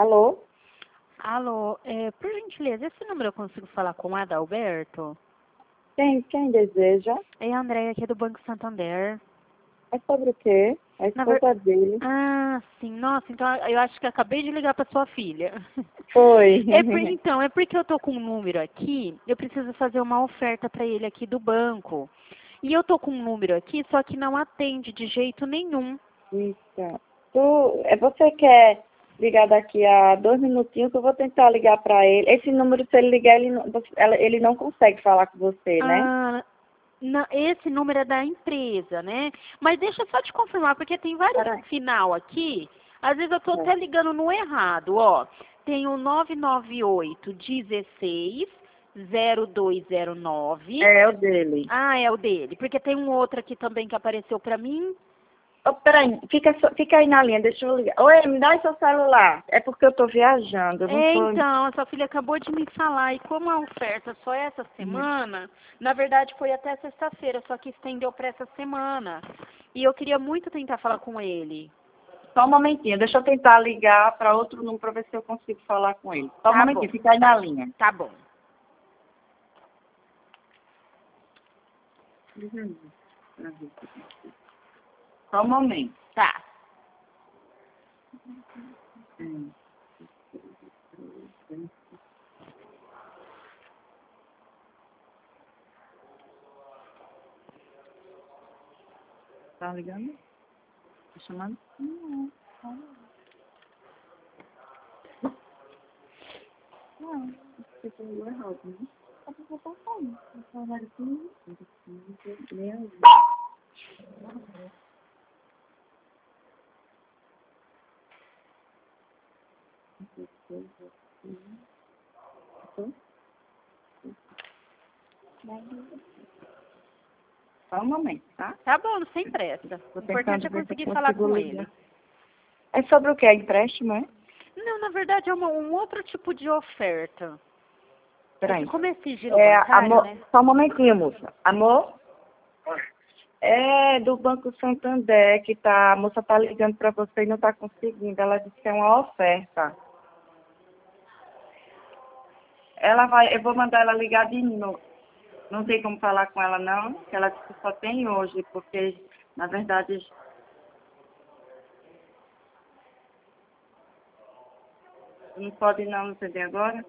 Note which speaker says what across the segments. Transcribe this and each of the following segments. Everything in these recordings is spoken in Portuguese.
Speaker 1: Alô?
Speaker 2: Alô, por gentileza, esse número eu consigo falar com o Adalberto?
Speaker 1: Quem deseja?
Speaker 2: É a Andréia aqui do Banco Santander.
Speaker 1: É sobre o quê? A esposa dele.
Speaker 2: Ah, sim. Nossa, então eu acho que acabei de ligar para sua filha.
Speaker 1: Foi.
Speaker 2: É porque eu tô com um número aqui, eu preciso fazer uma oferta para ele aqui do banco. E eu tô com um número aqui, só que não atende de jeito nenhum.
Speaker 1: Isso. Você quer ligar daqui a 2 minutinhos? Eu vou tentar ligar para ele. Esse número, se ele ligar, ele não consegue falar com você, né?
Speaker 2: Ah, esse número é da empresa, né? Mas deixa eu só te confirmar, porque tem vários
Speaker 1: Peraí.
Speaker 2: final aqui. Às vezes eu tô até ligando no errado, ó. Tem o 998 16 0209.
Speaker 1: É o dele.
Speaker 2: Ah, é o dele. Porque tem um outro aqui também que apareceu pra mim.
Speaker 1: Oh, peraí, fica aí na linha, deixa eu ligar. Oi, me dá seu celular. É porque eu tô viajando, eu não tô...
Speaker 2: Então, a sua filha acabou de me falar, e como a oferta só é essa semana, na verdade foi até sexta-feira, só que estendeu para essa semana. E eu queria muito tentar falar com ele.
Speaker 1: Só um momentinho, deixa eu tentar ligar para outro número para ver se eu consigo falar com ele. Só um
Speaker 2: Tá
Speaker 1: momentinho,
Speaker 2: bom.
Speaker 1: fica aí na linha.
Speaker 2: Tá bom.
Speaker 1: Só um momento.
Speaker 2: Tá.
Speaker 1: Tá ligando? Tá chamando? Não. Não, você falou errado, né? Você tá falando. Só um momento, tá?
Speaker 2: Tá bom, sem pressa. O importante é
Speaker 1: Ver se eu
Speaker 2: conseguir falar
Speaker 1: consigo
Speaker 2: com
Speaker 1: ligar.
Speaker 2: ele.
Speaker 1: É sobre o que? É empréstimo, é?
Speaker 2: Não, na verdade é um outro tipo de oferta.
Speaker 1: Peraí.
Speaker 2: Como é sigilo bancário,
Speaker 1: Amor,
Speaker 2: né?
Speaker 1: só um momentinho, moça. Amor? É do Banco Santander que a moça tá ligando para você e não tá conseguindo. Ela disse que é uma oferta. Eu vou mandar ela ligar de novo. Não tem como falar com ela não, que ela disse que só tem hoje, porque na verdade não pode não entender agora.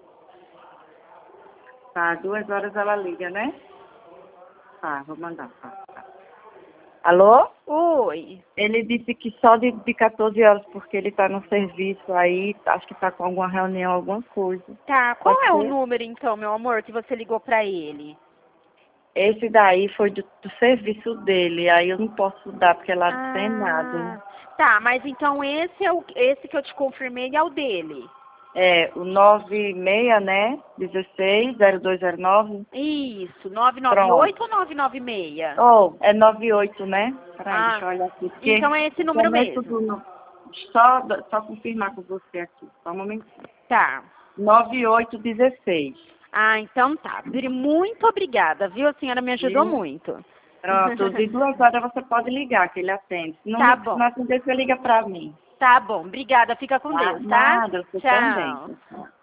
Speaker 1: Tá, 2 horas ela liga, né? Tá, vou mandar. Tá. Alô?
Speaker 2: Oi.
Speaker 1: Ele disse que só de 14 horas, porque ele está no serviço aí, acho que está com alguma reunião, alguma coisa.
Speaker 2: Tá, qual
Speaker 1: Pode
Speaker 2: é o
Speaker 1: ser?
Speaker 2: número então, meu amor, que você ligou pra ele?
Speaker 1: Esse daí foi do serviço dele, aí eu não posso dar, porque lá não tem
Speaker 2: Ah,
Speaker 1: nada.
Speaker 2: tá, mas então esse que eu te confirmei é o dele.
Speaker 1: É, o 96, né? 16-0209.
Speaker 2: Isso, 998
Speaker 1: Pronto.
Speaker 2: ou 996?
Speaker 1: Oh, é 98, né? Peraí,
Speaker 2: Ah,
Speaker 1: deixa eu olhar aqui, porque
Speaker 2: então é esse
Speaker 1: o
Speaker 2: número
Speaker 1: começo
Speaker 2: mesmo.
Speaker 1: do... Só confirmar com você aqui, só um momentinho.
Speaker 2: Tá.
Speaker 1: 9816.
Speaker 2: Ah, então tá. Muito obrigada, viu? A senhora me ajudou
Speaker 1: Viu?
Speaker 2: muito.
Speaker 1: Pronto, de 2 horas você pode ligar, que ele atende. Se
Speaker 2: Tá
Speaker 1: se
Speaker 2: bom.
Speaker 1: não atender, você liga pra mim.
Speaker 2: Tá bom. Obrigada. Fica com
Speaker 1: Tá?
Speaker 2: Deus, tá?
Speaker 1: Nada, você também.
Speaker 2: Tchau.
Speaker 1: Tchau.